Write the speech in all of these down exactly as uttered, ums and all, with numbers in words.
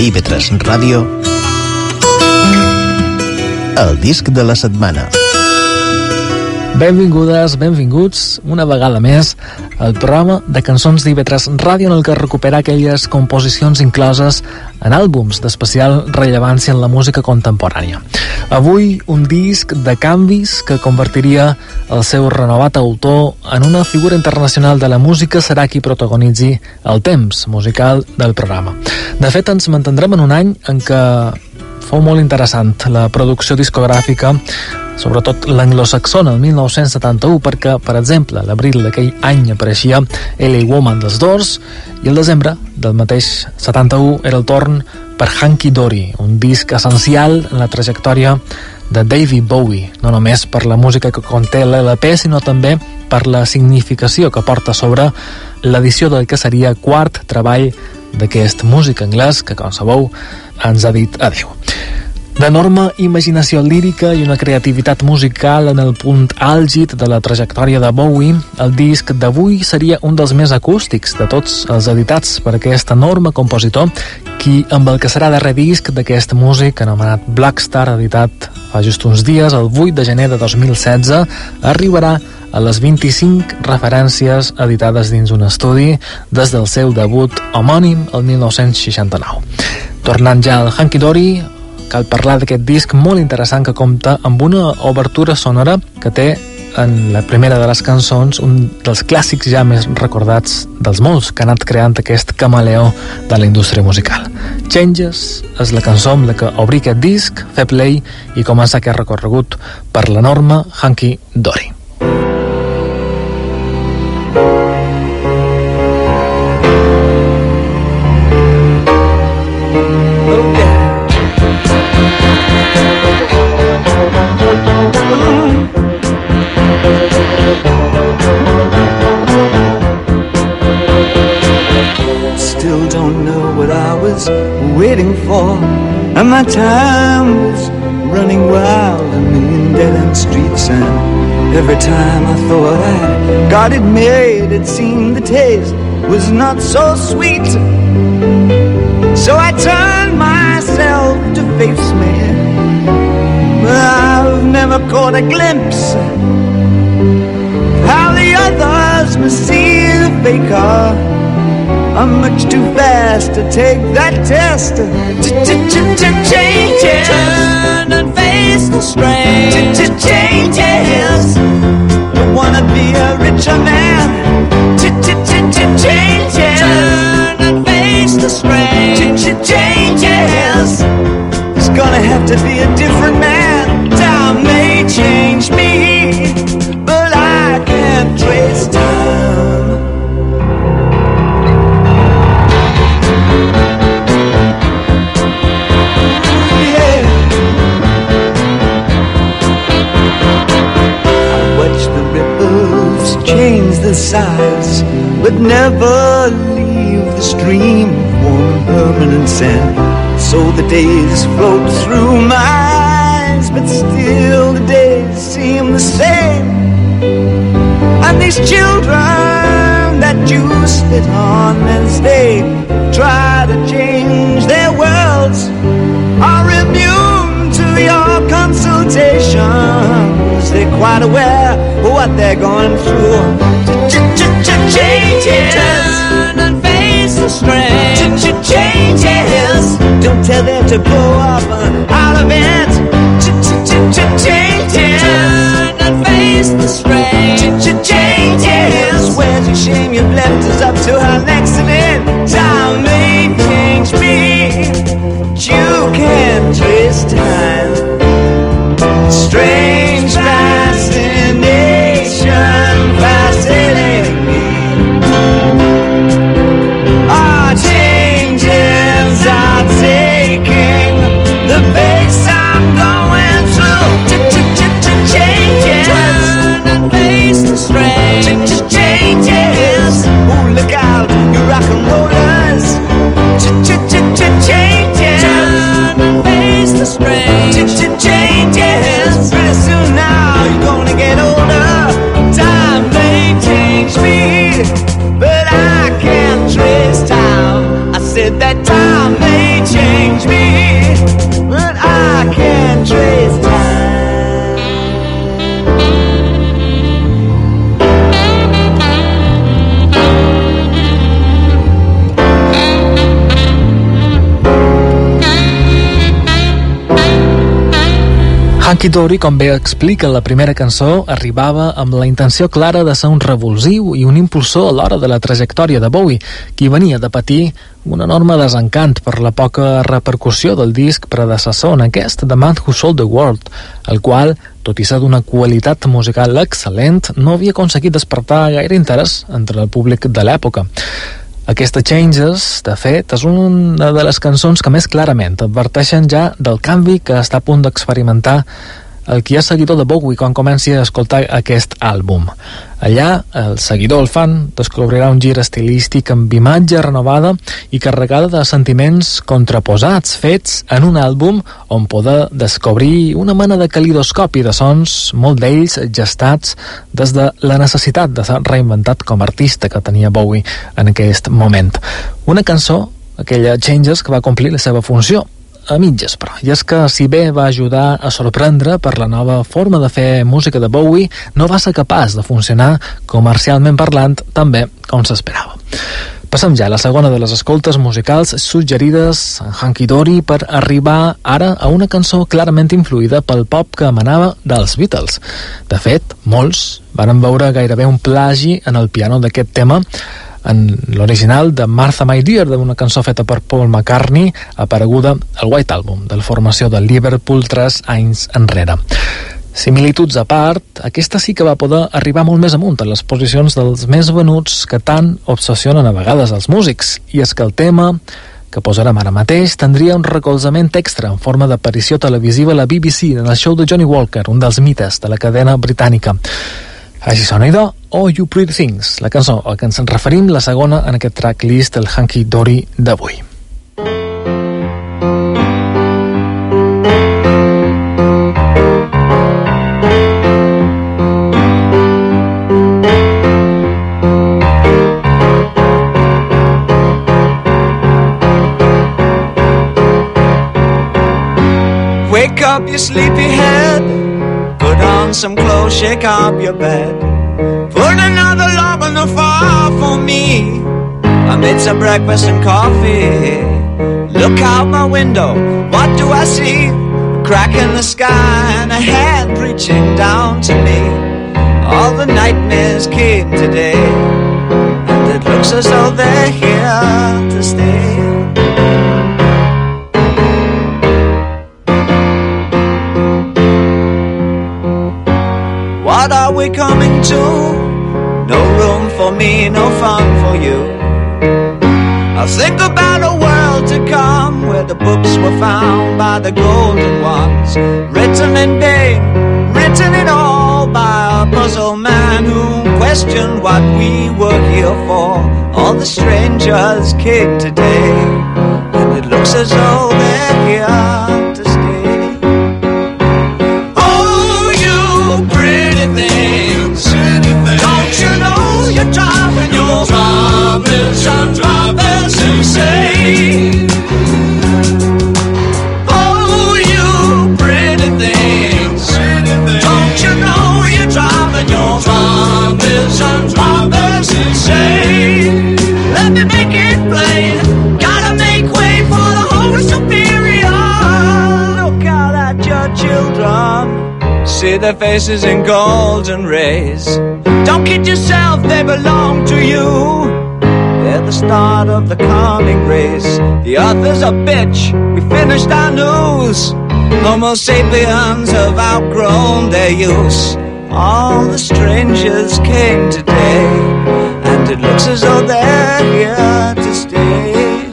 I V tres Ràdio, el disc de la setmana. Benvingudes, benvinguts una vegada més al programa de cançons d'I V tres Ràdio, en el que recupera aquelles composicions incloses en àlbums d'especial rellevància en la música contemporània. Avui un disc de canvis que convertiria el seu renovat autor en una figura internacional de la música. Serà qui protagonitzi el temps musical del programa. De fet, ens mantindrem en un any en què fou molt interessant la producció discogràfica, sobretot l'anglosaxona, el mil nou-cents setanta-u, perquè, per exemple, a l'abril d'aquell any apareixia L A Woman dels Doors, i el desembre del mateix setanta-u era el torn per Hunky Dory, un disc essencial en la trajectòria de David Bowie, no només per la música que conté l'L P, sinó també per la significació que porta sobre l'edició del que seria quart treball d'aquest músic anglès que, com sabeu, ens ha dit adéu. D'enorme imaginació lírica i una creativitat musical en el punt àlgid de la trajectòria de Bowie, el disc d'avui seria un dels més acústics de tots els editats per aquest enorme compositor, qui, amb el que serà darrer disc d'aquest músic anomenat Black Star, editat fa just uns dies, el vuit de gener de dos mil setze, arribarà a les vint-i-cinc referències editades dins un estudi des del seu debut homònim el mil nou-cents seixanta-nou. Tornant ja al Hunky Dory, cal parlar d'aquest disc molt interessant que compta amb una obertura sonora que té en la primera de les cançons un dels clàssics ja més recordats dels molts que ha anat creant aquest camaleó de la indústria musical. Changes és la cançó amb la que obri aquest disc, fer play i començar aquest recorregut per l'enorme Hunky Dory. Waiting for, and my time was running wild, a million dead-end streets, and every time I thought I got it made, it seemed the taste was not so sweet. So I turned myself to face me, but I've never caught a glimpse of how the others must see the faker. I'm much too fast to take that test. Changes, turn and face the strain. Changes, I wanna be a richer man. Changes, turn and face the strain. Changes, it's gonna have to be a different man. Time may change me, but I can't trace time. Change the size, but never leave the stream of warm permanent sand. So the days float through my eyes, but still the days seem the same. And these children that you spit on as they try to change their worlds are immune to your consultations. They're quite aware of what they're going through. Changes, turn and face the strain. Changes, don't tell them to blow up out of it. Changes, turn and face the strain. Changes, where's your shame? You've left us up to an accident. Time may change me, but you can't trace time. Strange fascination fascinating me. Our changes are taking the pace I'm going through. Changes, turn and face the strain. Changes, oh look out, you rock and rollers. Changes, turn and face the strain. Changes, pretty soon now you're gonna get older. Time may change me, but I can't trace time. I said that time may may change me, but I can't trace time. Hunky Dory, com bé explica la primera cançó, arribava amb la intenció clara de ser un revulsiu i un impulsor a l'hora de la trajectòria de Bowie, qui venia de patir un enorme desencant per la poca repercussió del disc predecessor en aquest, The Man Who Sold the World, el qual, tot i ser d'una qualitat musical excel·lent, no havia aconseguit despertar gaire interès entre el públic de l'època. Aquesta Changes, de fet, és una de les cançons que més clarament adverteixen ja del canvi que està a punt d'experimentar el qui és seguidor de Bowie quan comenci a escoltar aquest àlbum. Allà, el seguidor, el fan, descobrirà un gir estilístic amb imatge renovada i carregada de sentiments contraposats, fets en un àlbum on poder descobrir una mena de calidoscopi de sons, molt d'ells gestats des de la necessitat de ser reinventat com a artista que tenia Bowie en aquest moment. Una cançó, aquella Changes, que va complir la seva funció, a mitges, però. I és que, si bé va ajudar a sorprendre per la nova forma de fer música de Bowie, no va ser capaç de funcionar comercialment parlant també com s'esperava. Passem ja a la segona de les escoltes musicals suggerides en Hunky Dory per arribar ara a una cançó clarament influïda pel pop que emanava dels Beatles. De fet, molts van veure gairebé un plagi en el piano d'aquest tema en l'original de Martha My Dear, d'una cançó feta per Paul McCartney, apareguda al White Album, de la formació de Liverpool tres anys enrere. Similituds a part, aquesta sí que va poder arribar molt més amunt en les posicions dels més venuts que tant obsessionen a vegades els músics, i és que el tema que posarem ara mateix tindria un recolzament extra en forma d'aparició televisiva a la B B C en el show de Johnny Walker, un dels mites de la cadena britànica. Així sona, idò, Oh You Pretty Things, la cançó a què ens en referim, la segona en aquest tracklist del Hunky Dory d'avui. Wake up, you sleepyhead. Put on some clothes, shake up your bed. Put another log on the fire for me. I made some breakfast and coffee. Look out my window, what do I see? A crack in the sky and a hand reaching down to me. All the nightmares came today, and it looks as though they're here to stay. What are we coming to? No room for me, no fun for you. I think about a world to come, where the books were found by the golden ones, written in pain, written in all by a puzzle man who questioned what we were here for. All the strangers came today, and it looks as though they're here to stay. You're driving your drivers and drivers insane. Oh, you pretty things, don't you know you're driving your drivers and drivers insane? Let me make it plain, gotta make way for the Holy Superior. Look out at your children, see their faces in golden rays. Don't kid yourself, they belong to you. They're the start of the coming race. The author's a bitch, we finished our news. Homo sapiens have outgrown their use. All the strangers came today, and it looks as though they're here to stay.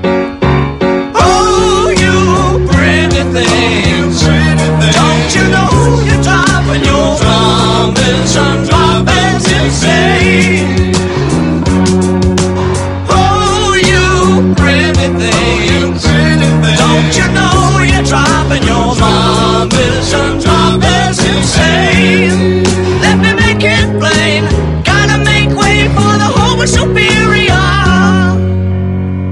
Oh, you pretty things, don't you know you're driving your drivers and drivers insane? Oh, you pretty things, don't you know you're driving your drivers and drivers insane? Let me make it plain, gotta make way for the Homo Superior.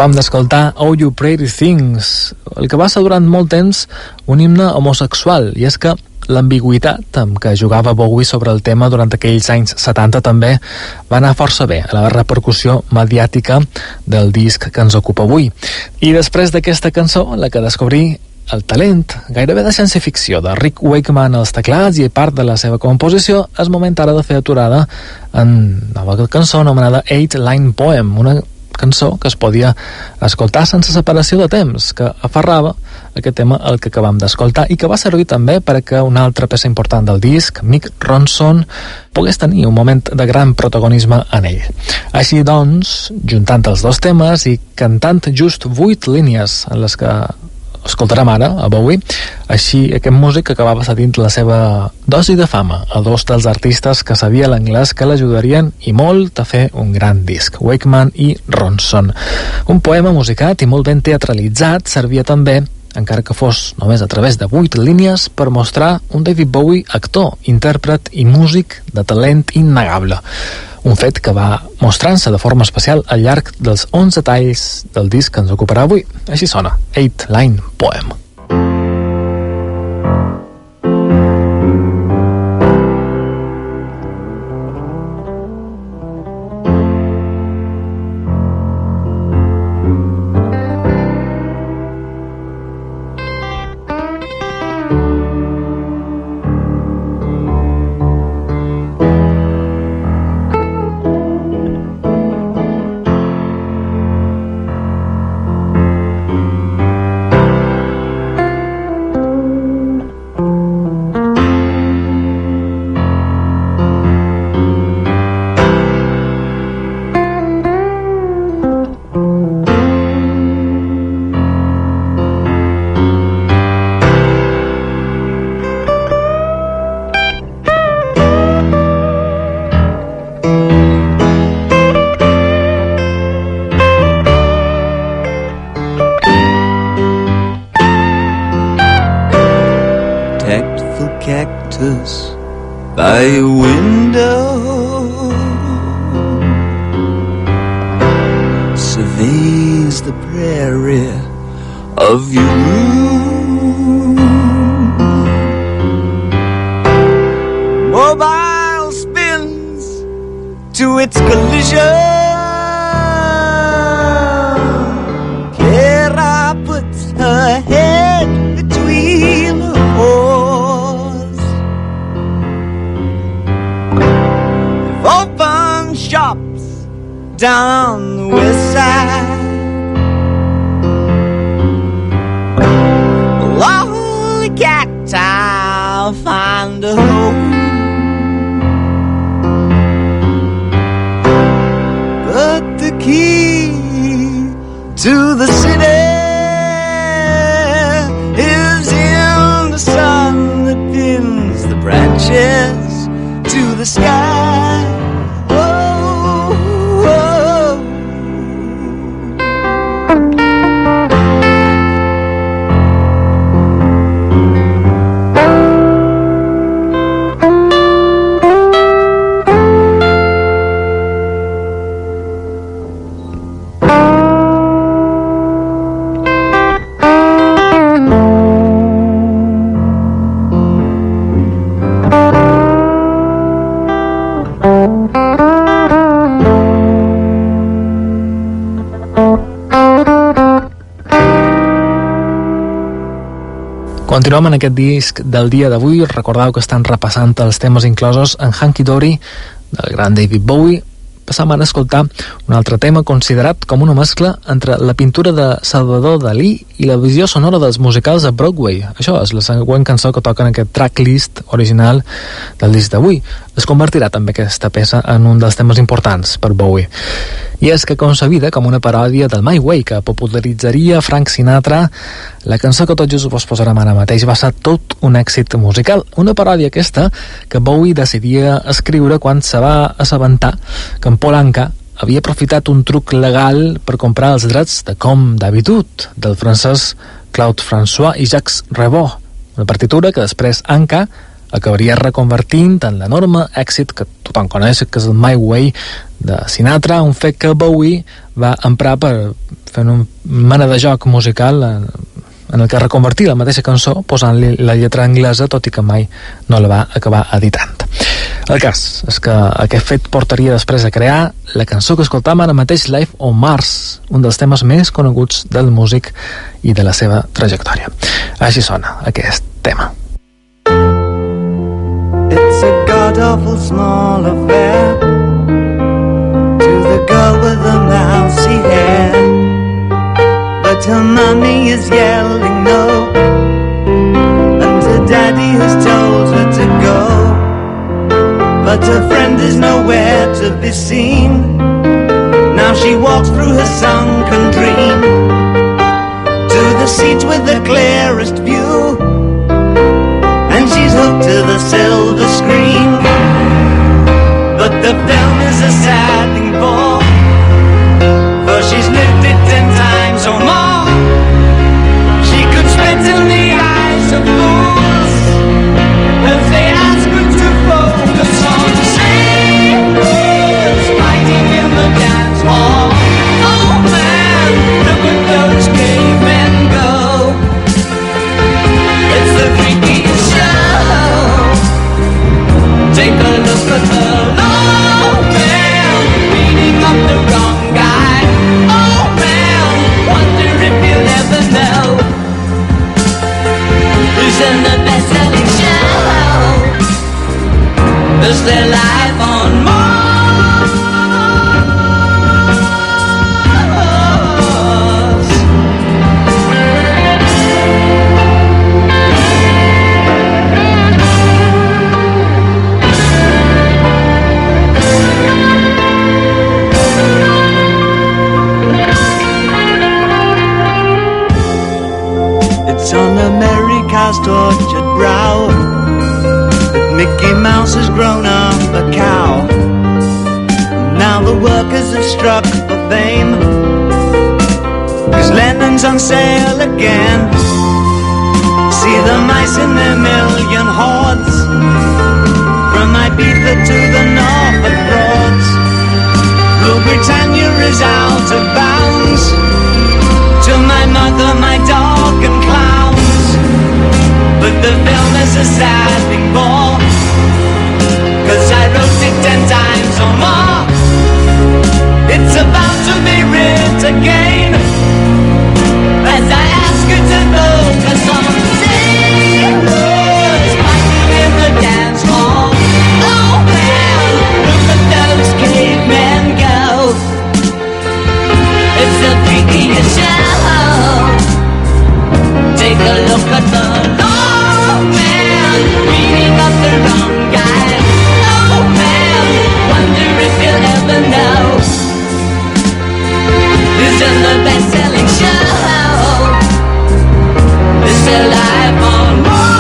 Acabam d'escoltar Oh You Pretty Things, el que va ser durant molt temps un himne homosexual, i és que l'ambigüitat amb què jugava Bowie sobre el tema durant aquells anys setanta també va anar força bé a la repercussió mediàtica del disc que ens ocupa avui. I després d'aquesta cançó, la que descobrí el talent gairebé de ciència-ficció de Rick Wakeman als teclats i part de la seva composició, és moment ara de fer aturada en nova cançó anomenada Eight Line Poem, una cançó que es podia escoltar sense separació de temps, que aferrava aquest tema el que acabam d'escoltar i que va servir també perquè una altra peça important del disc, Mick Ronson, pogués tenir un moment de gran protagonisme en ell. Així doncs, juntant els dos temes i cantant just vuit línies en les que escoltarem ara a Bowie, així aquest músic acabava cedint la seva dosi de fama a dos dels artistes que sabia l'anglès que l'ajudarien i molt a fer un gran disc, Wakeman i Ronson. Un poema musicat i molt ben teatralitzat servia també, encara que fos només a través de vuit línies, per mostrar un David Bowie actor, intèrpret i músic de talent innegable. Un fet que va mostrant-se de forma especial al llarg dels onze talls del disc que ens ocuparà avui. Així sona, Eight Line Poem. By a window surveys the prairie of your room. Mobile spins to its collision. Kara puts her head between her paws. Open shops down the west side. Lonely cat, I'll find a home. But the key to the city is in the sun that pins the branches to the sky. Continuem en aquest disc del dia d'avui. Recordeu que estan repassant els temes inclosos en Hunky Dory del gran David Bowie. Passam ara a escoltar un altre tema considerat com una mescla entre la pintura de Salvador Dalí i la visió sonora dels musicals a Broadway. Això és la següent cançó que toca en aquest tracklist original del disc d'avui. Es convertirà també aquesta peça en un dels temes importants per Bowie. I és que concebida com una paròdia del My Way que popularitzaria Frank Sinatra, la cançó que tot just vos posarem ara mateix va ser tot un èxit musical. Una paròdia aquesta que Bowie decidia escriure quan se va assabentar que en Paul Anka havia aprofitat un truc legal per comprar els drets de Com d'Habitude del francès Claude François i Jacques Revaux, una partitura que després Anka acabaria reconvertint en l'enorme èxit que tothom coneix, que és el My Way de Sinatra, un fet que Bowie va emprar per fer una mena de joc musical en, en el que reconvertir la mateixa cançó posant-li la lletra anglesa, tot i que mai no la va acabar editant. El cas és que aquest fet portaria després a crear la cançó que escoltam ara mateix, Life on Mars, un dels temes més coneguts del músic i de la seva trajectòria. Així sona aquest tema. It's a god-awful small affair to the girl with the mousy hair, but her mommy is yelling no, and her daddy has told her to go. But her friend is nowhere to be seen. Now she walks through her sunken dream to the seat with the clearest view, and she's hooked to the silver screen. But the film is a sad thing for, for she's lived it ten times or more. She could spit in the eyes of fools as they ask her to focus on sailors fighting in the dance hall. Oh man, look at those cavemen go. It's the freakiest show. Take a look at the low man beating up the wrong guy. Oh man, wonder if you'll ever know who's in the best-selling show. Is there life on Mars? It's on America's tortured brow that Mickey Mouse has grown up a cow. Now the workers have struck for fame, 'cause Lennon's on sale again. See the mice in their million hordes, from Ibiza to the Norfolk Broads. Rule Britannia is out of bounds, to my mother, my dog and clowns. But the film is a sad thing for, 'cause I wrote it ten times or more. It's about to be writ again, as I ask you to focus on sailors fighting in the dance hall. Oh man, look at those cavemen go. It's the freakiest show. Take a look at the long man beating up the wrong guy. Oh man, wonder if you'll ever know who's in the best-selling show. Is there life on Mars?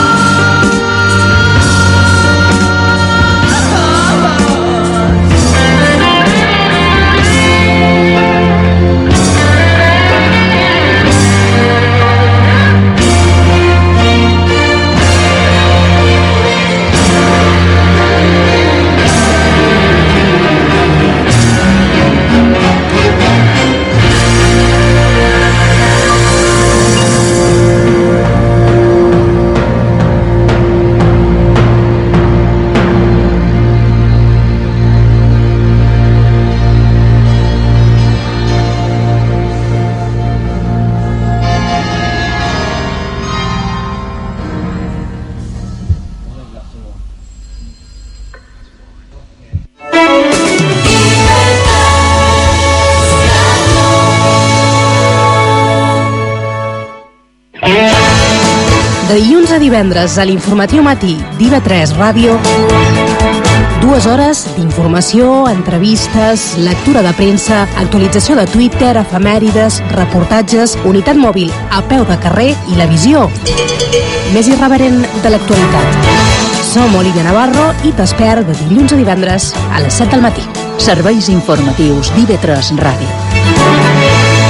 De dilluns a divendres a l'Informatiu Matí d'I V tres Ràdio, dues hores d'informació, entrevistes, lectura de premsa, actualització de Twitter, efemèrides, reportatges, unitat mòbil a peu de carrer i la visió més irreverent de l'actualitat. Som Olivia Navarro i t'espero de dilluns a divendres a les set del matí. Serveis informatius d'I V tres Ràdio.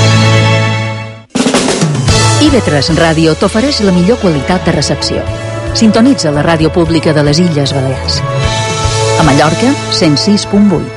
I V tres Ràdio t'ofereix la millor qualitat de recepció. Sintonitza la ràdio pública de les Illes Balears. A Mallorca, cent sis punt vuit.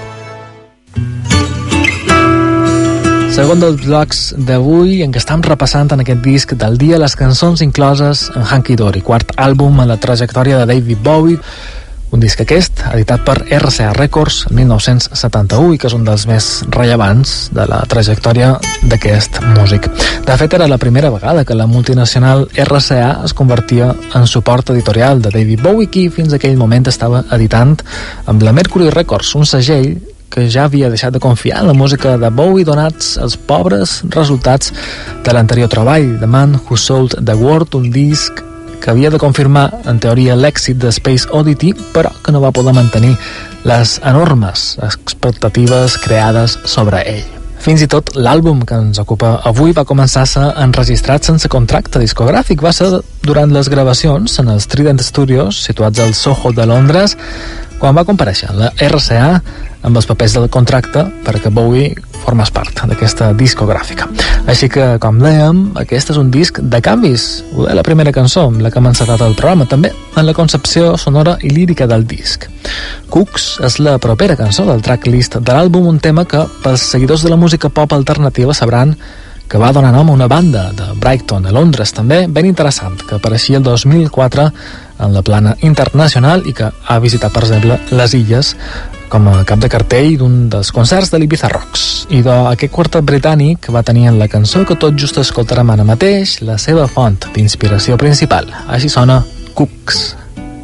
Segon dels blocs d'avui en què estem repassant en aquest disc del dia les cançons incloses en Hunky Dory, quart àlbum en la trajectòria de David Bowie, un disc aquest editat per R C A Records en mil nou-cents setanta-u i que és un dels més rellevants de la trajectòria d'aquest músic. De fet, era la primera vegada que la multinacional R C A es convertia en suport editorial de David Bowie, qui fins aquell moment estava editant amb la Mercury Records, un segell que ja havia deixat de confiar en la música de Bowie donats els pobres resultats de l'anterior treball, The Man Who Sold the World, un disc que havia de confirmar, en teoria, l'èxit de Space Oddity, però que no va poder mantenir les enormes expectatives creades sobre ell. Fins i tot l'àlbum que ens ocupa avui va començar a ser enregistrat sense contracte discogràfic. Va ser durant les gravacions en els Trident Studios, situats al Soho de Londres, quan va comparèixer la R C A amb els papers del contracte perquè Bowie formés part d'aquesta discogràfica. Així que, com dèiem, aquest és un disc de canvis. Ho deia la primera cançó, amb la que hem encetat el programa, també en la concepció sonora i lírica del disc. Cooks és la propera cançó del tracklist de l'àlbum, un tema que, pels seguidors de la música pop alternativa, sabran que va donar nom a una banda de Brighton, a Londres, també ben interessant, que apareixia el dos mil quatre en la plana internacional i que ha visitat, per exemple, les Illes com a cap de cartell d'un dels concerts de l'Ibiza Rocks. I d'aquest quartet britànic va tenir en la cançó que tot just escoltarem ara mateix la seva font d'inspiració principal. Així sona Cooks.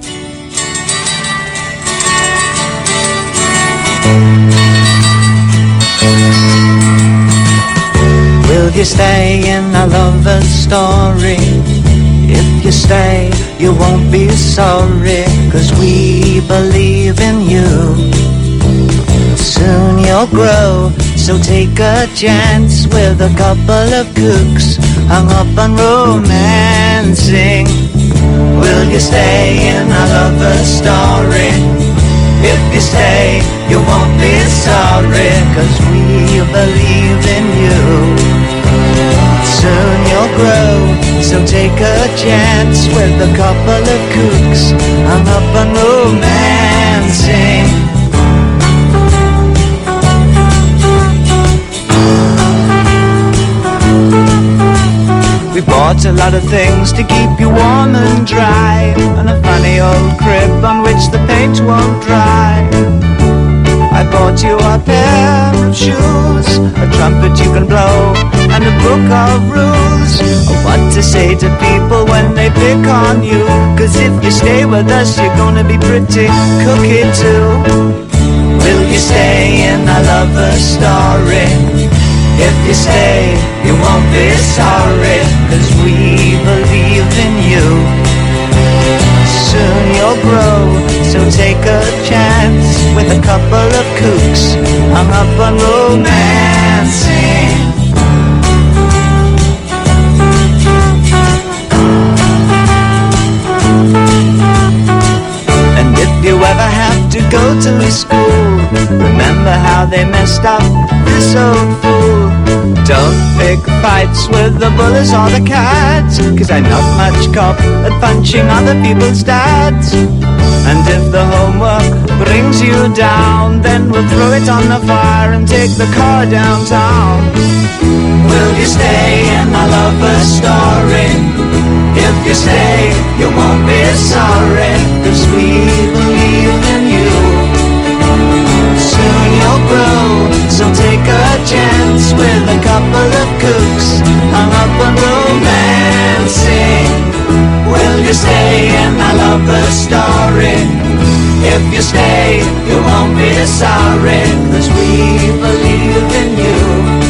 Will you stay in a lover's story? If you stay, you won't be sorry, 'cause we believe in you. Soon you'll grow, so take a chance with a couple of cooks hung up on romancing. Will you stay in a lover's story? If you stay, you won't be sorry, 'cause we believe in you. Soon you'll grow, so take a chance with a couple of kooks hung up on romancing. We bought a lot of things to keep you warm and dry, and a funny old crib on which the paint won't dry. I bought you a pair of shoes, a trumpet you can blow, and a book of rules of what to say to people when they pick on you. 'Cause if you stay with us, you're gonna be pretty cookie too. Will you stay in a lover's story? If you stay, you won't be sorry, 'cause we believe in you. Soon you'll grow, so take a chance with a couple of kooks hung up on romancing. And if you ever have to go to school, remember how they messed up this old fool. Don't pick fights with the bullies or the cats, 'cause I'm not much cop at punching other people's dads. And if the homework brings you down, then we'll throw it on the fire and take the car downtown. Will you stay in my lover's story? If you stay, you won't be sorry, 'cause we believe in you. Soon you'll grow, so take a chance with a couple of kooks hung up on romancing. Will you stay in my lover's story? If you stay, you won't be sorry, 'cause we believe in you.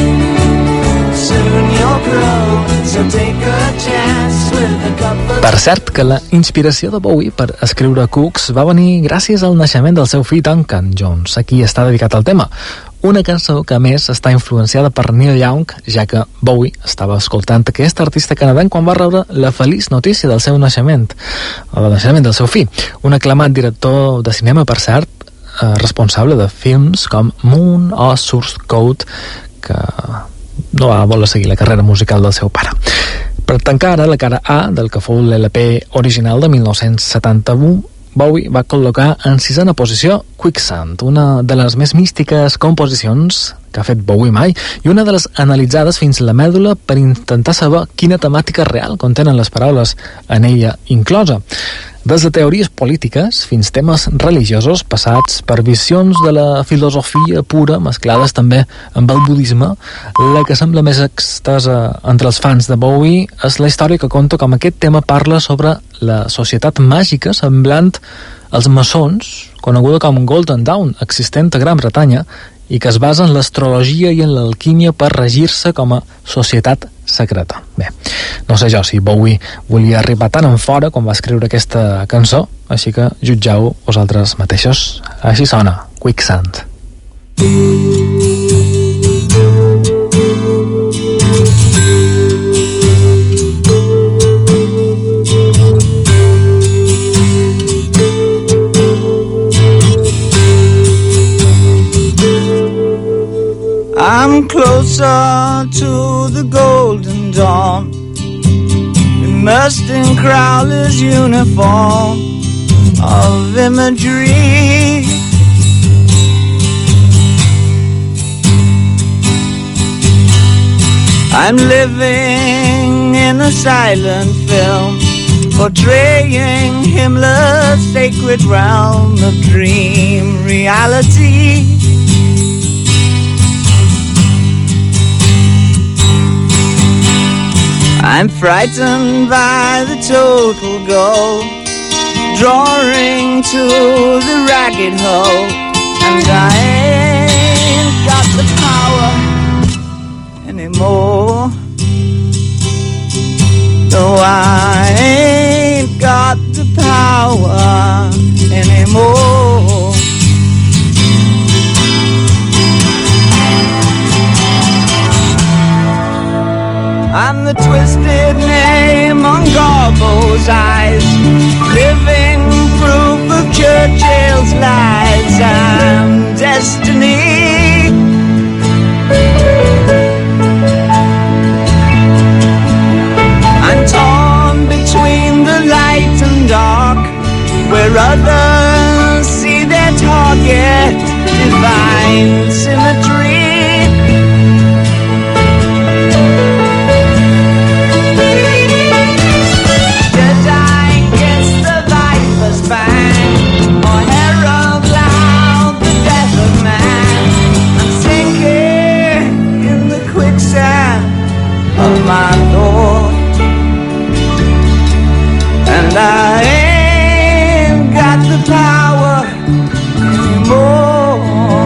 Soon you'll grow, so take a chance with a couple of... Per cert que la inspiració de Bowie per escriure Cooks va venir gràcies al naixement del seu fill Duncan Jones, a qui està dedicat al tema. Una cançó que a més està influenciada per Neil Young, ja que Bowie estava escoltant aquest artista canadenc quan va rebre la feliç notícia del seu naixement, el naixement del seu fill. Un aclamat director de cinema, per cert, eh, responsable de films com Moon o Source Code, que no va voler seguir la carrera musical del seu pare. Per tancar ara la cara A del que fou l'L P original de mil nou-cents setanta-u, Bowie va col·locar en sisena posició Quicksand, una de les més místiques composicions que ha fet Bowie mai i una de les analitzades fins la mèdula per intentar saber quina temàtica real contenen les paraules en ella inclosa. Des de teories polítiques fins temes religiosos passats per visions de la filosofia pura mesclades també amb el budisme, la que sembla més extesa entre els fans de Bowie és la història que conta com aquest tema parla sobre la societat màgica semblant als maçons, coneguda com Golden Dawn, existent a Gran Bretanya, i que es basa en l'astrologia i en l'alquímia per regir-se com a societat secreta. Bé, no sé jo si Bowie volia arribar tan en fora quan va escriure aquesta cançó, així que jutgeu vosaltres mateixos. Així sona, Quicksand. I'm closer to the golden dawn, immersed in Crowler's uniform of imagery. I'm living in a silent film, portraying Himmler's sacred realm of dream reality. I'm frightened by the total goal, drawing to the ragged hole, and I ain't got the power anymore. No, I ain't got the power anymore. I'm the twisted name on Garbo's eyes, living proof of Churchill's lies. I'm destiny. I'm torn between the light and dark, where others see their target, divine symmetry. My Lord, and I ain't got the power anymore.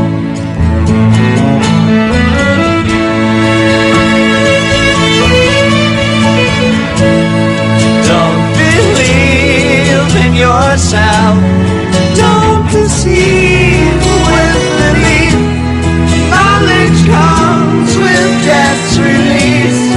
Don't believe in yourself, don't deceive with belief. Knowledge comes with death's release.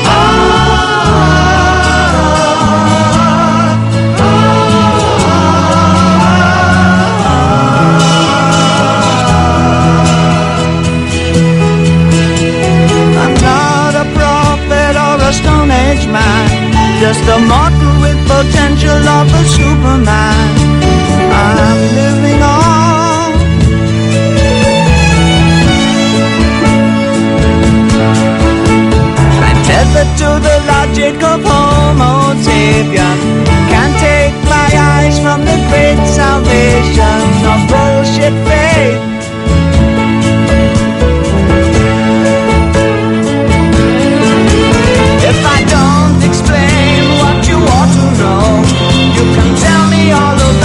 Just a mortal with potential of a Superman. I'm living on. I'm tethered to the logic of Homo sapien. Can't take my eyes from the great salvation of bullshit faith. If I don't explain what you ought to know, you can tell me all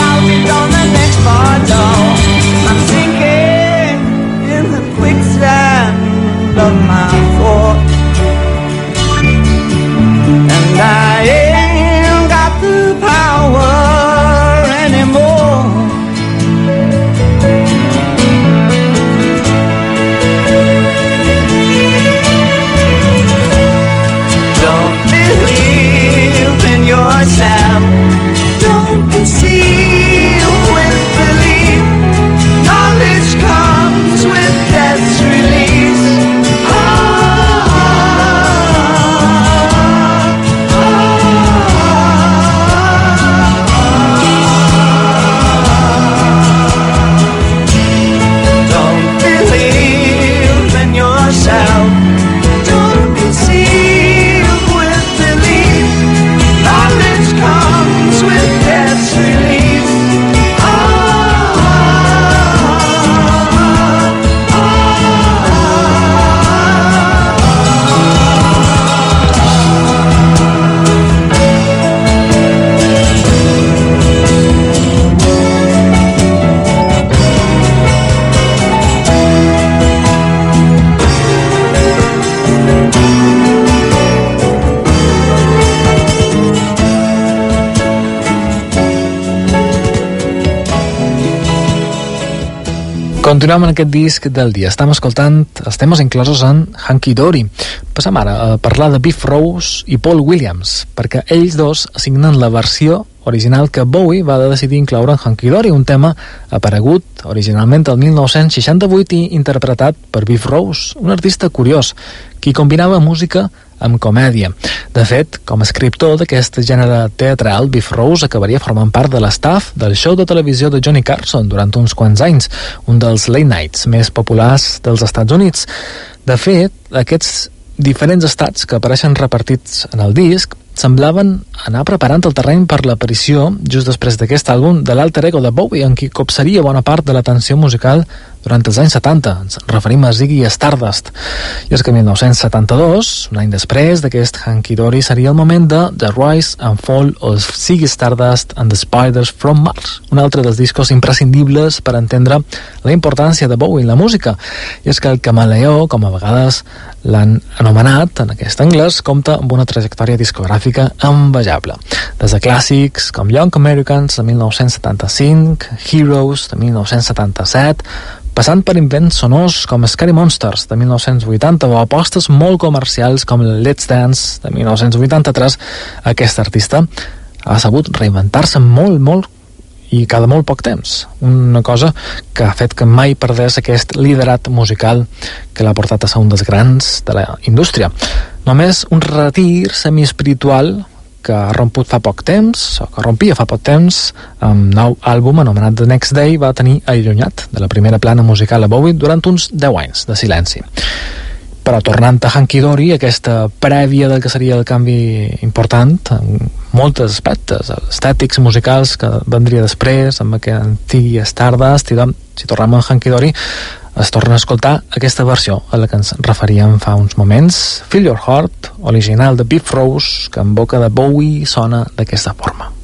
Continuem en aquest disc del dia. Estem escoltant els temes inclosos en Hunky Dory. Passem ara a parlar de Biff Rose i Paul Williams, perquè ells dos assignen la versió original que Bowie va decidir incloure en Hunky Dory, un tema aparegut originalment el mil nou-cents seixanta-vuit i interpretat per Biff Rose, un artista curiós, qui combinava música amb comèdia. De fet, com a escriptor d'aquest gènere teatral, Biff Rose acabaria formant part de l'estaf del show de televisió de Johnny Carson durant uns quants anys, un dels late nights més populars dels Estats Units. De fet, aquests diferents estats que apareixen repartits en el disc semblaven anar preparant el terreny per l'aparició, just després d'aquest àlbum, de l'alter ego de Bowie, en qui copsaria bona part de l'atenció musical durant els anys setanta. Ens referim a Ziggy Stardust. I és que mil nou-cents setanta-dos, un any després d'aquest Hunky Dory, seria el moment de The Rise and Fall of Ziggy Stardust and the Spiders from Mars, un altre dels discos imprescindibles per entendre la importància de Bowie en la música. I és que el camaleó, com a vegades l'han anomenat en aquest anglès, compta amb una trajectòria discogràfica envejable. Des de clàssics com Young Americans de mil nou-cents setanta-cinc, Heroes de mil nou-cents setanta-set, passant per invents sonors com Scary Monsters de mil nou-cents vuitanta o apostes molt comercials com Let's Dance de mil nou-cents vuitanta-tres, aquest artista ha sabut reinventar-se molt, molt i cada molt poc temps, una cosa que ha fet que mai perdés aquest liderat musical que l'ha portat a ser un dels grans de la indústria. Només un retir semi-espiritual que ha romput fa poc temps, o que rompia fa poc temps, amb nou àlbum anomenat The Next Day, va tenir allunyat de la primera plana musical a Bowie durant uns deu anys de silenci. Però tornant a Hunky Dory, aquesta prèvia del que seria el canvi important en molts aspectes, estètics, musicals, que vendria després, amb aquest antic Stardust, i doncs, si tornem a Hunky Dory, es torna a escoltar aquesta versió a la que ens referíem fa uns moments, Feel Your Heart, original de Biff Rose, que en boca de Bowie sona d'aquesta forma.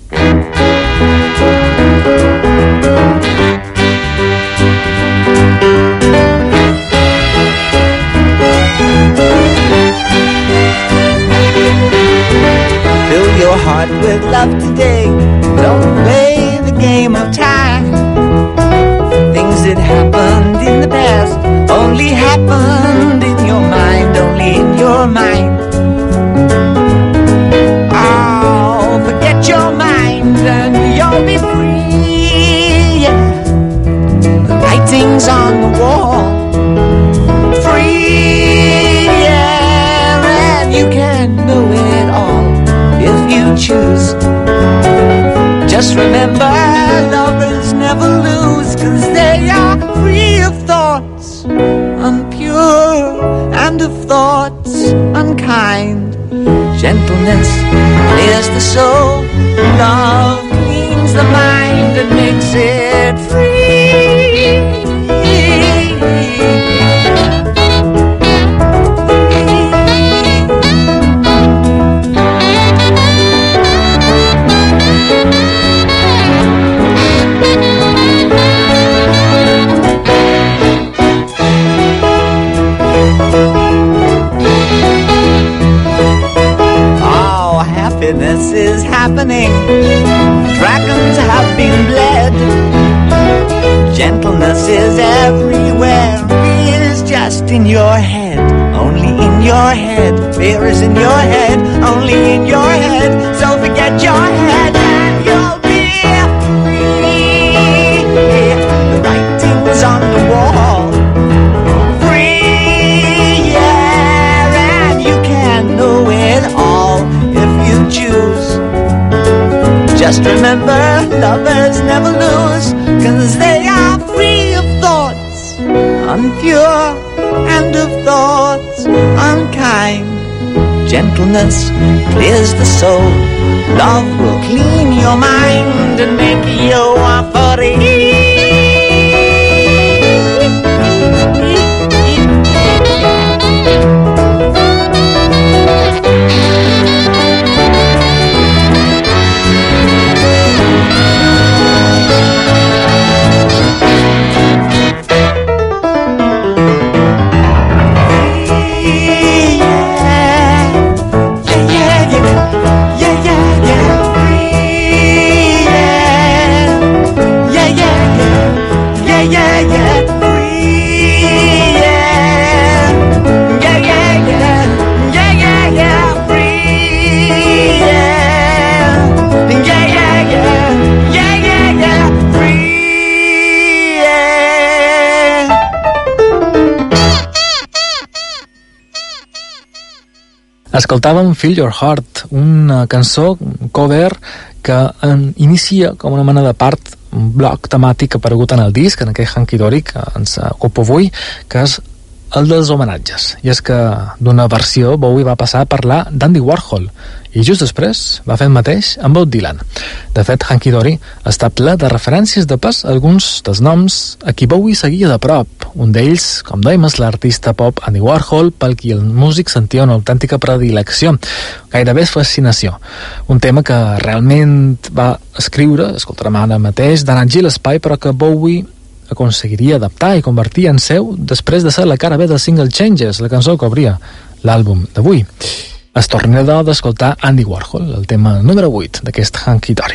Fill your heart with love today. Don't play the game of time. Things that happened in the past only happened in your mind, only in your mind. Oh, forget your mind and you'll be free. Yeah. The writing's on the wall. Free, yeah, and you can know it all if you choose. Just remember, lovers never lose, 'cause they are free of thoughts unpure and of thoughts unkind. Gentleness clears the soul, love cleans the mind and makes it free. Happiness is happening. Dragons have been bled. Gentleness is everywhere. Fear is just in your head, only in your head. Fear is in your head, only in your head. So forget your head and you'll be free. The writing's on the wall. Free, yeah, and you can know it all if you choose. Just remember, lovers never lose, 'cause they are free of thoughts unpure and of thoughts unkind. Gentleness clears the soul. Love will clean your mind and make you free. Yeah, yeah. Escoltàvem Feel Your Heart, una cançó, un cover, que en inicia com una mena de part, un bloc temàtic aparegut en el disc, en aquell Hunky Dory que ens ocupa avui, que és el dels homenatges. I és que d'una versió Bowie va passar a parlar d'Andy Warhol i just després va fer el mateix amb Bob Dylan. De fet, Hunky Dory està ple de referències de pas a alguns dels noms a qui Bowie seguia de prop. Un d'ells, com dèiem, és l'artista pop Andy Warhol, pel qui el músic sentia una autèntica predilecció, gairebé fascinació. Un tema que realment va escriure, escoltarem ara mateix, donant Gil l'espai, però que Bowie aconseguiria adaptar i convertir en seu després de ser la cara B del single Changes, la cançó que obria l'àlbum d'avui. Es torna d'escoltar Andy Warhol, el tema número vuit d'aquest Hunky Dory.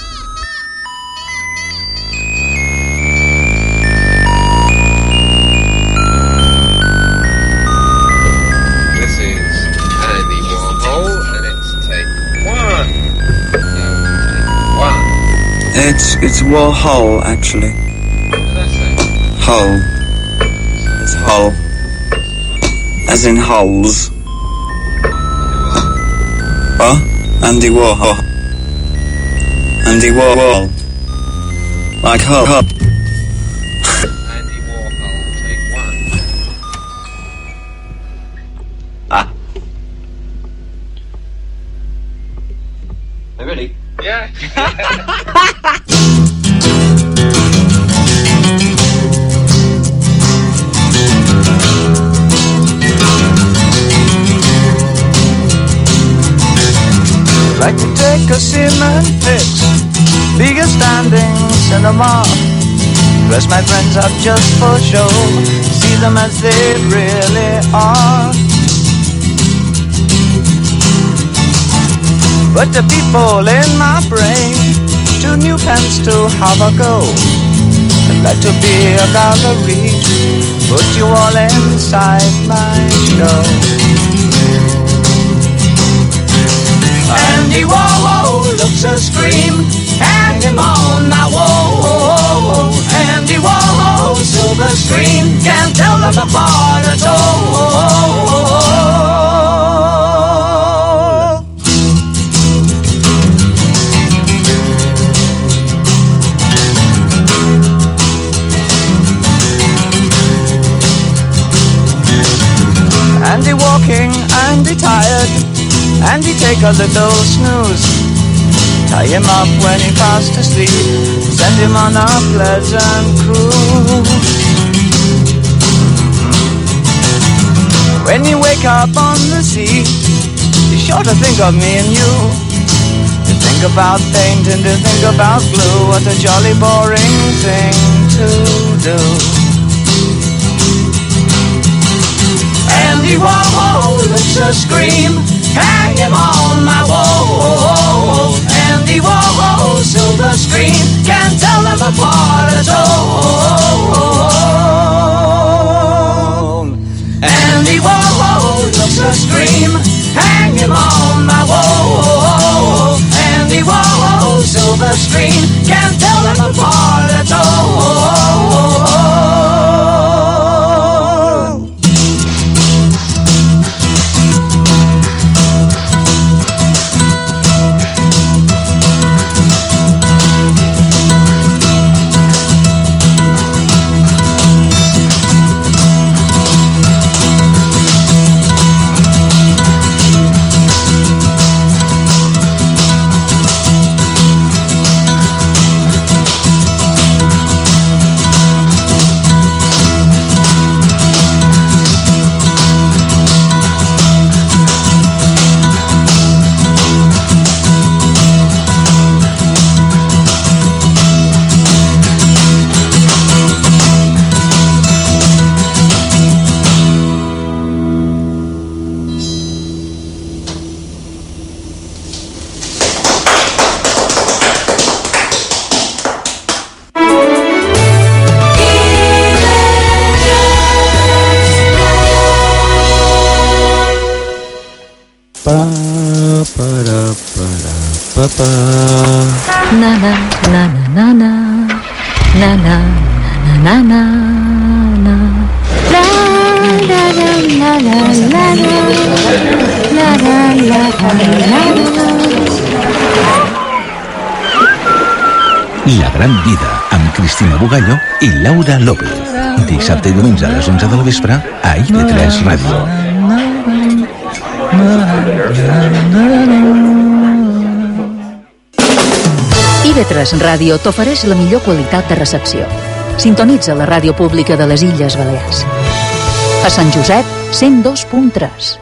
This is Andy Warhol and it's take one. No, one. It's, it's Warhol, actually. Hole. It's hole. As in holes. What? Andy Warhol. Andy Warhol. Like hole. Hole. Andy Warhol, take one. Ah. Are you ready? Yeah. Like to take a cement fix, bigger standing cinema. Dress my friends up just for show, see them as they really are. But the people in my brain, two new pens to have a go. I'd like to be a gallery, put you all inside my show. Andy Warhol looks a scream, hang him on my wall. Andy Warhol, silver screen, can't tell them apart at all. Andy walking, Andy tired, Andy take a little snooze. Tie him up when he fast asleep, send him on a pleasant cruise. When you wake up on the sea, you're sure to think of me and you. To think about paint and to think about glue, what a jolly boring thing to do. Andy Warhol looks a scream, hang him on my wall. Andy Warhol, silver screen, can't tell them apart at all. Andy Warhol looks a scream, hang him on my wall. Andy Warhol, silver screen, can't tell them apart at all. Na na na na na na na na na na na la la la la la la La gran vida amb Cristina Bugallo i Laura López. Dissabte i diumenge a les onze del vespre a I V tres Ràdio. I V tres Ràdio t'ofereix la millor qualitat de recepció. Sintonitza la ràdio pública de les Illes Balears. A Sant Josep, cent dos punt tres.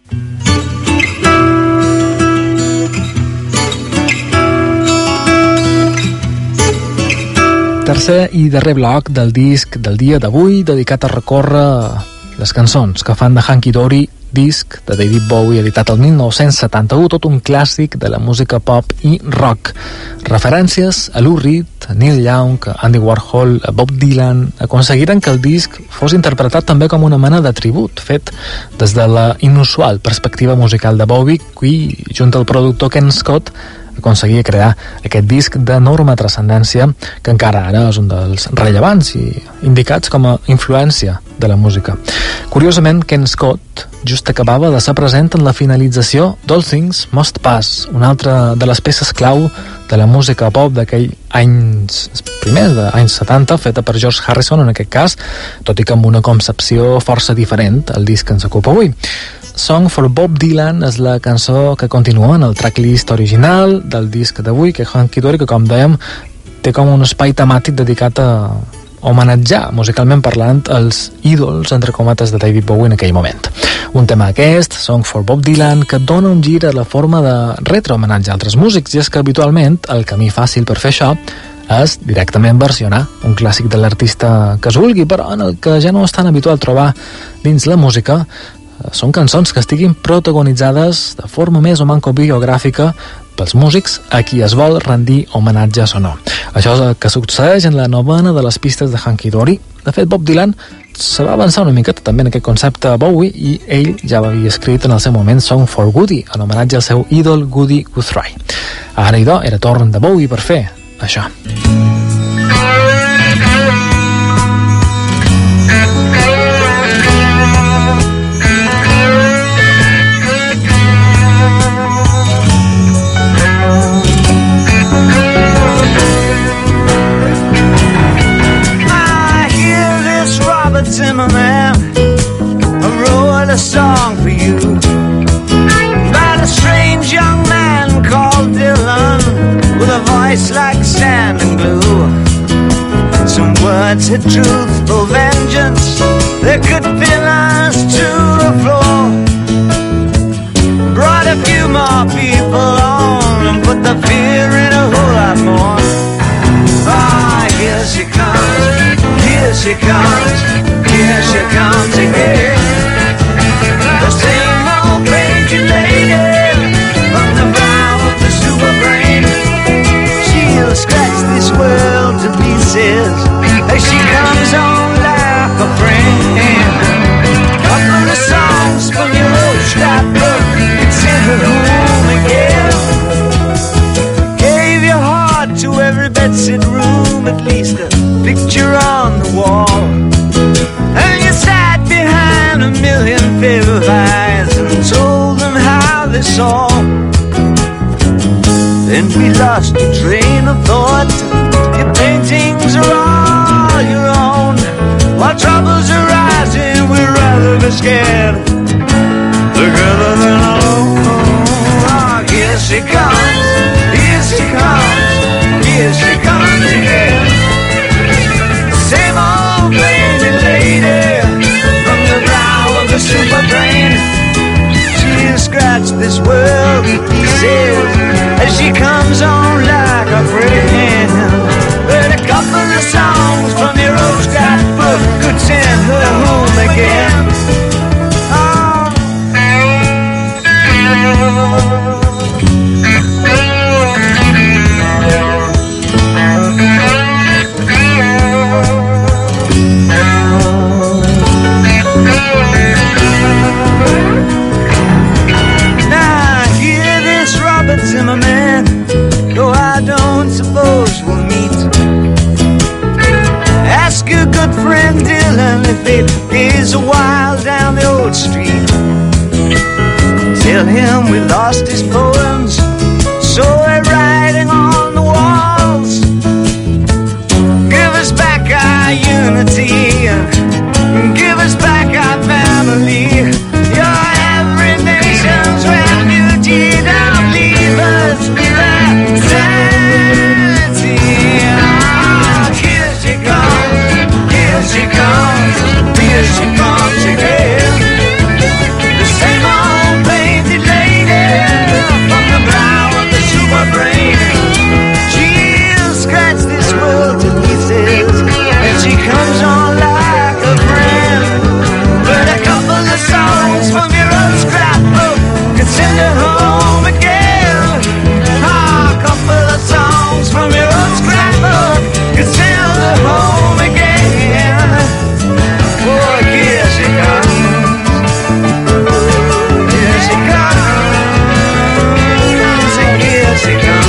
Tercer i darrer bloc del disc del dia d'avui, dedicat a recórrer les cançons que fan de Hunky Dory, disc de David Bowie editat el mil nou-cents setanta-u, tot un clàssic de la música pop i rock. Referències a Lou Reed, a Neil Young, a Andy Warhol, a Bob Dylan, aconseguiren que el disc fos interpretat també com una mena de tribut, fet des de la inusual perspectiva musical de Bowie, qui, junt al productor Ken Scott, aconseguia crear aquest disc d'enorme transcendència que encara ara és un dels rellevants i indicats com a influència de la música. Curiosament, Ken Scott just acabava de ser present en la finalització d'All Things Must Pass, una altra de les peces clau de la música pop d'aquell anys primers, d'anys setanta, feta per George Harrison en aquest cas, tot i que amb una concepció força diferent al disc que ens ocupa avui. Song for Bob Dylan és la cançó que continua en el tracklist original del disc d'avui, que Hunky Dory, que com dèiem té com un espai temàtic dedicat a homenatjar, musicalment parlant, els ídols, entre cometes, de David Bowie en aquell moment. Un tema aquest, Song for Bob Dylan, que dona un gir a la forma de retre-homenatge a altres músics, i és que habitualment el camí fàcil per fer això és directament versionar un clàssic de l'artista que es vulgui, però en el que ja no és tan habitual trobar dins la música són cançons que estiguin protagonitzades de forma més o manco biogràfica pels músics a qui es vol rendir homenatges o no. Això és el que succeeix en la novena de les pistes de Hunky Dory. De fet, Bob Dylan se va avançar una miqueta també en aquest concepte a Bowie, i ell ja havia escrit en el seu moment Song for Woody, en homenatge al seu ídol Woody Guthrie. Ara, idò, era torn de Bowie per fer això. Zimmerman, I wrote a song for you about a strange young man called Dylan, with a voice like sand and glue. Some words had truthful vengeance that could pin us to the floor. Brought a few more people on and put the fear in a whole lot more. Ah, here she comes, here she comes, here she comes again. The same old crazy lady from the brow of the super brain. She'll scratch this world to pieces as she comes on like a friend. Couple of songs from your old scrapbook and send her home again. Gave your heart to every bedsit room, at least a picture on the wall. And you sat behind a million paper eyes and told them how they saw. Then we lost your train of thought. Your paintings are all your own. While troubles are rising, we'd rather be scared together than alone. Oh, here she comes, here she comes, here she comes again. Same old crazy lady from the brow of the super brain. She'll scratch this world to pieces as she comes on like a friend. But a couple of songs from your old scrapbook could send her home again. Oh. Zimmerman, though I don't suppose we'll meet. Ask your good friend Dylan if it is a while down the old street. Tell without him we lost his poems. So we're writing on the walls, give us back our unity, give us back our family. Your every nation's refugee, don't leave us with anxiety. Oh, here she comes, here she comes, here she comes again. The same old painted lady from the brow of the super brain. She'll scratch this world to pieces, and she comes on like a friend. But a couple of songs from your old scrapbook could send her home again. Ah, a couple of songs from your old scrapbook could send her home again. Oh, here she comes, here she comes, and here she comes.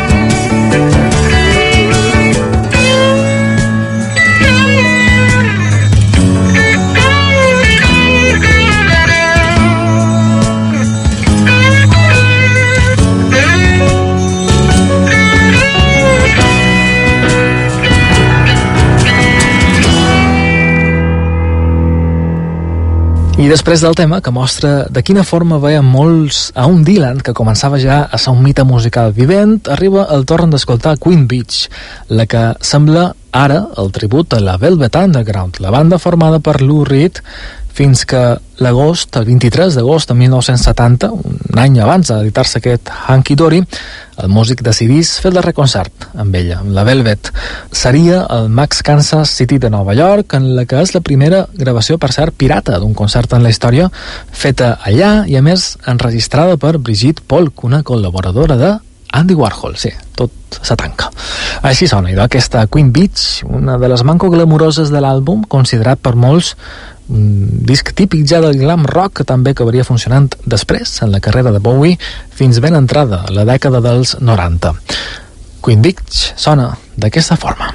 I després del tema, que mostra de quina forma veien molts a un Dylan que començava ja a ser un mite musical vivent, arriba el torn d'escoltar Queen Beach, la que sembla ara el tribut a la Velvet Underground, la banda formada per Lou Reed fins que l'agost, el vint-i-tres d'agost de mil nou-cents setanta, un any abans d'editar-se aquest Hunky Dory, el músic decidís fer el darrer concert amb ella, amb la Velvet. Seria el Max Kansas City de Nova York, en la que és la primera gravació, per cert, pirata d'un concert en la història, feta allà i, a més, enregistrada per Brigitte Polk, una col·laboradora de Andy Warhol. Sí, tot se tanca. Així sona, idò, aquesta Queen Beach, una de les manco glamuroses de l'àlbum, considerat per molts un disc típic ja del glam rock, que també acabaria funcionant després en la carrera de Bowie fins ben entrada a la dècada dels noranta. Queen Beach sona d'aquesta forma.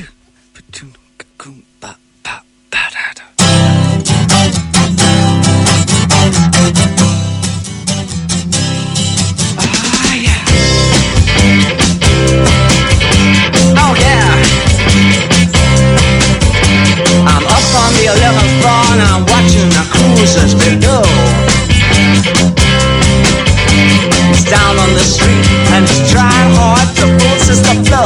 I'm up on the eleventh floor and I'm watching the cruisers below. It's down on the street and it's trying hard to force us to flow.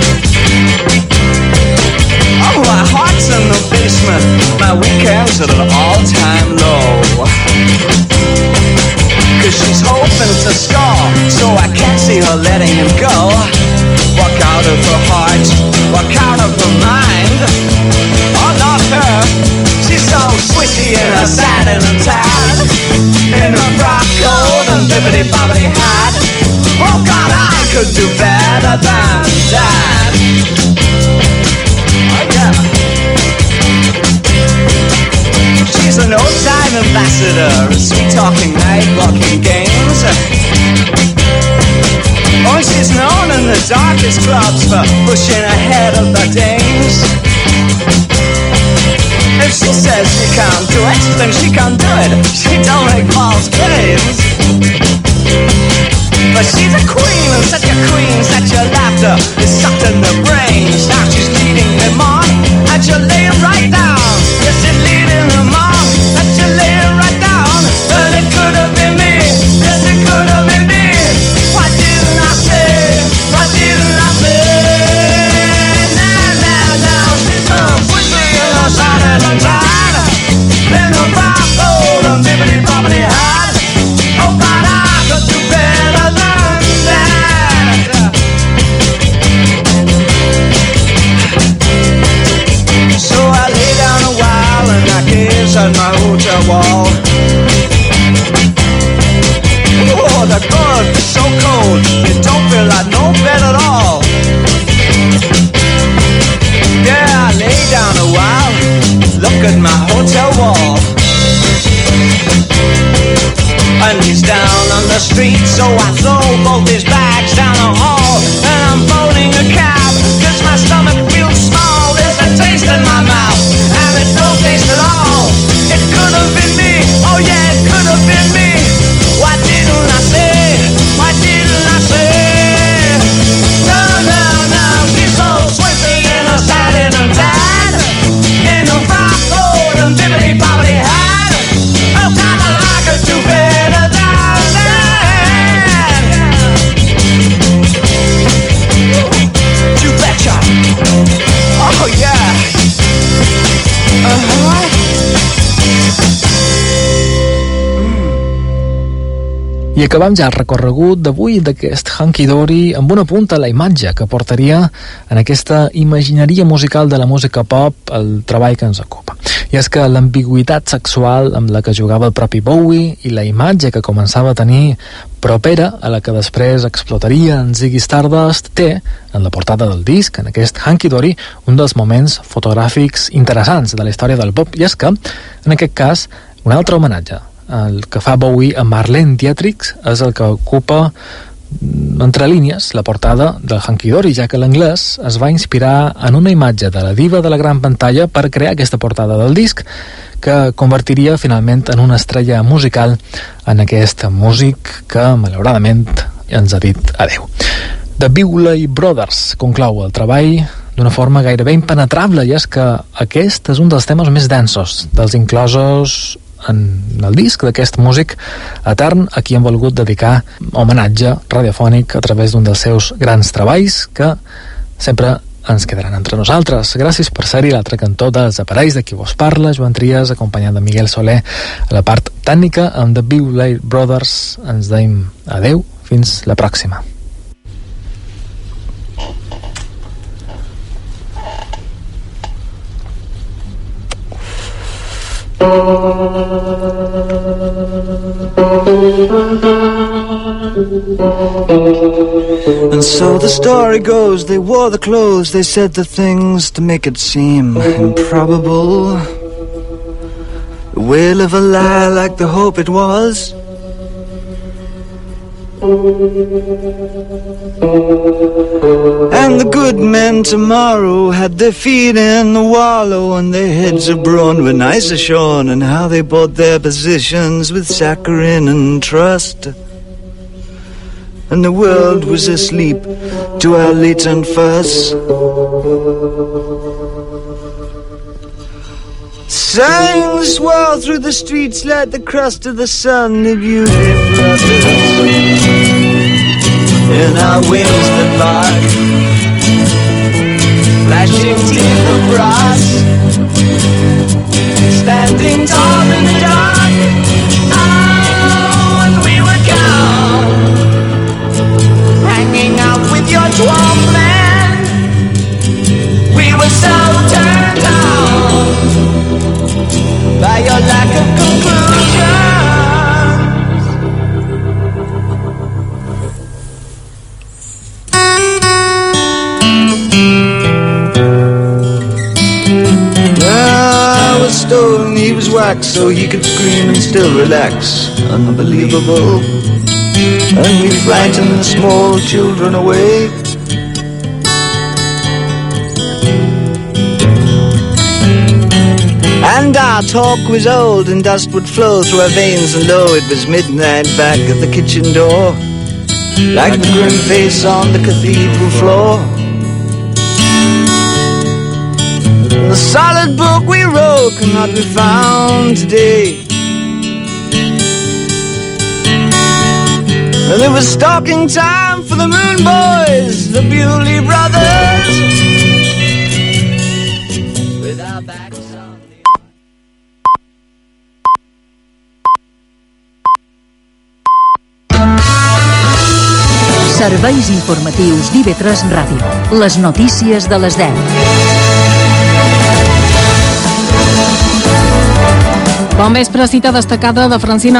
Oh, my heart's in the basement, my weekend's at an all-time low. Cause she's hoping to score, so I can't see her letting him go. Walk out of her heart, walk out of her mind. Oh, not her, she's so squishy in her satin and tan, in her frock coat and bibbidi-bobbidi hat. Oh God, I could do better than that. Oh yeah. She's an old-time ambassador, sweet-talking, night-walking games. Oh, she's known in the darkest clubs for pushing ahead of the dames. If she says she can't do it, then she can't do it. She don't make false claims. But she's a queen, and such a queen that your laughter is sucked in the brains. Now she's leading them on, and you're laying right down. Yes, she's leading them on, and you're laying right down. But it could have been me, yes, it could have been me. Why didn't I say, why didn't I say? Now, now, now, she's gonna push me in her side and side. In her frock coat and bibbidi-bobbidi hat. Oh God, I could do better than that. I acabam ja el recorregut d'avui d'aquest Hunky Dory amb una punta a la imatge que portaria en aquesta imagineria musical de la música pop el treball que ens ocupa. I és que l'ambigüitat sexual amb la que jugava el propi Bowie i la imatge que començava a tenir propera a la que després explotaria en Ziggy Stardust té, en la portada del disc, en aquest Hunky Dory, un dels moments fotogràfics interessants de la història del pop. I és que, en aquest cas, un altre homenatge. El que fa Bowie a Marlene Dietrich és el que ocupa entre línies la portada del Hunky Dory, ja que l'anglès es va inspirar en una imatge de la diva de la gran pantalla per crear aquesta portada del disc, que convertiria finalment en una estrella musical en aquest músic que malauradament ens ha dit adeu. The Bewley Brothers conclou el treball d'una forma gairebé impenetrable, i és que aquest és un dels temes més densos dels inclosos en el disc d'aquest músic etern a qui han volgut dedicar homenatge radiofònic a través d'un dels seus grans treballs que sempre ens quedaran entre nosaltres. Gràcies per ser-hi l'altre cantó dels aparells de qui vos parla, Joan Trias, acompanyat de Miguel Soler a la part tècnica. Amb The Bewley Brothers ens deim adeu, fins la pròxima. And so the story goes, they wore the clothes, they said the things to make it seem improbable. The wail of a lie like the hope it was. And the good men tomorrow had their feet in the wallow and their heads abroad when ice ashorn, and how they bought their positions with saccharine and trust. And the world was asleep to our latent fuss. Sang swirl through the streets like the crust of the sun, the beauty brothers in our wings that bark, flashing teeth of brass, standing tall in the dark. Oh, and we were gone, hanging out with your dwarf man. We were so turned on by your lack of conclusions. I was stolen, he was waxed, so he could scream and still relax. Unbelievable. And we frightened the small children away. And our talk was old, and dust would flow through our veins, and lo, it was midnight back at the kitchen door, like the grim face on the cathedral floor. The solid book we wrote cannot be found today. And it was stalking time for the Moon Boys, the Bewley Brothers, with our backs on the... Serveis informatius d'I V tres Ràdio. Les notícies de les deu. Bon vespre, cita destacada de Francina